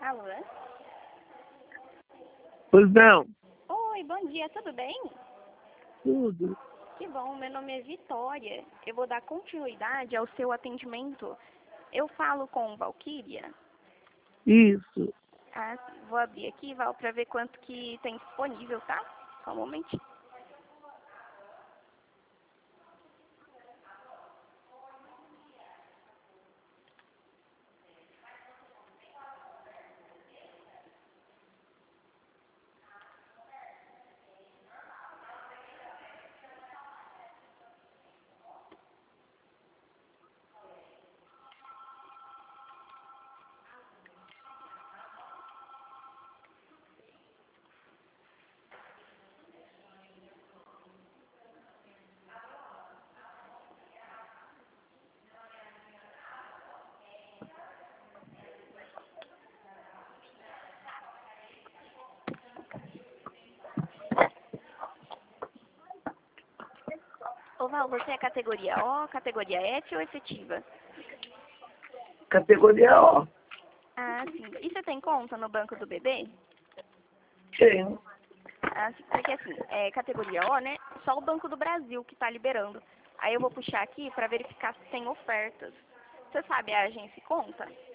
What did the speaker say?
Alô? Pois não, Oi, bom dia, tudo bem? tudo. Que bom, meu nome é Vitória. Eu vou dar continuidade ao seu atendimento. Eu falo com Valquíria. Isso. Ah, vou abrir aqui, Val, para ver quanto que tem disponível, tá? Só um momentinho. Ô, Val, você é categoria O, categoria F ou efetiva? Categoria O. Ah, sim. E você tem conta no banco do bebê? Tenho. Ah, sim. Porque assim, categoria O, né? Só o Banco do Brasil que tá liberando. Aí eu vou puxar aqui para verificar se tem ofertas. Você sabe a agência e conta?